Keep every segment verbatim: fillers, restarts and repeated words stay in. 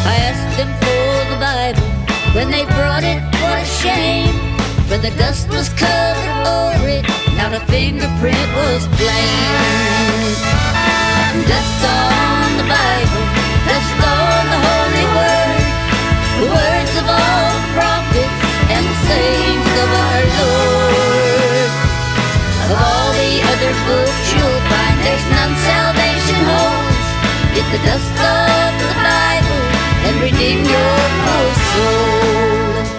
I asked them for the Bible. When they brought it, what a shame. For the dust was covered over it, not a fingerprint was blamed. Dust on the Bible, dust on the Holy Word, the words of all the prophets and the sayings of our Lord. Of all the other books you'll find there's none salvation holds. Get the dust off the Bible and redeem your poor soul.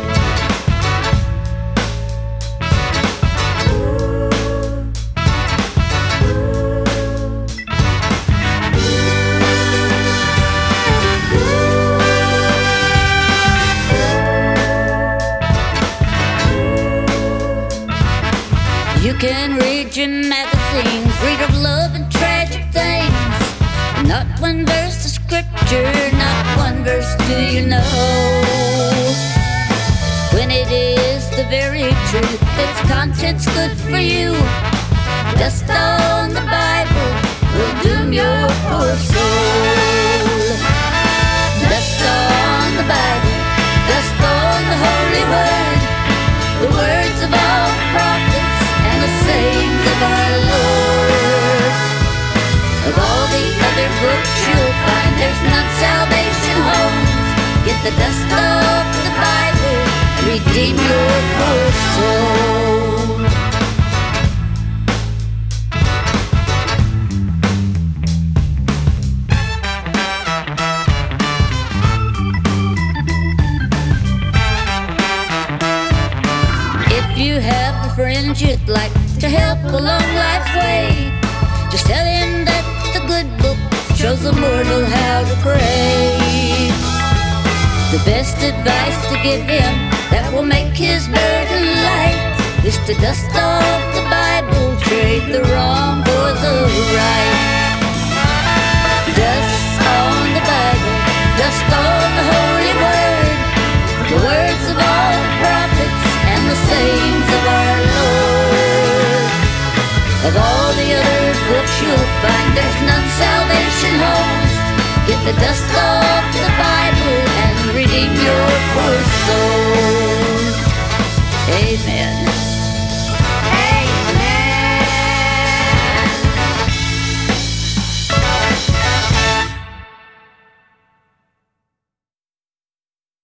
You can read your magazines, read of love and tragic things. Not one verse of scripture, not one verse do you know. When it is the very truth, its content's good for you. Dust on the Bible will doom your poor soul. Dust on the Bible, dust on the Holy Word, the words of all the prophets and the sayings of our Lord. Of all the other books you'll find there's none salvation holds. Get the dust off the Bible and redeem your poor soul. If you have a friend you'd like to help along life's way, just tell him that the good book shows a mortal how to pray. The best advice to give him that will make his burden light is to dust off the Bible, trade the wrong for the right. Dust on the Bible, dust on the Holy Word, the words of all the prophets and the sayings of our Lord. Of all the other books you'll find there's none salvation holds. Get the dust off the Bible and redeem your poor soul.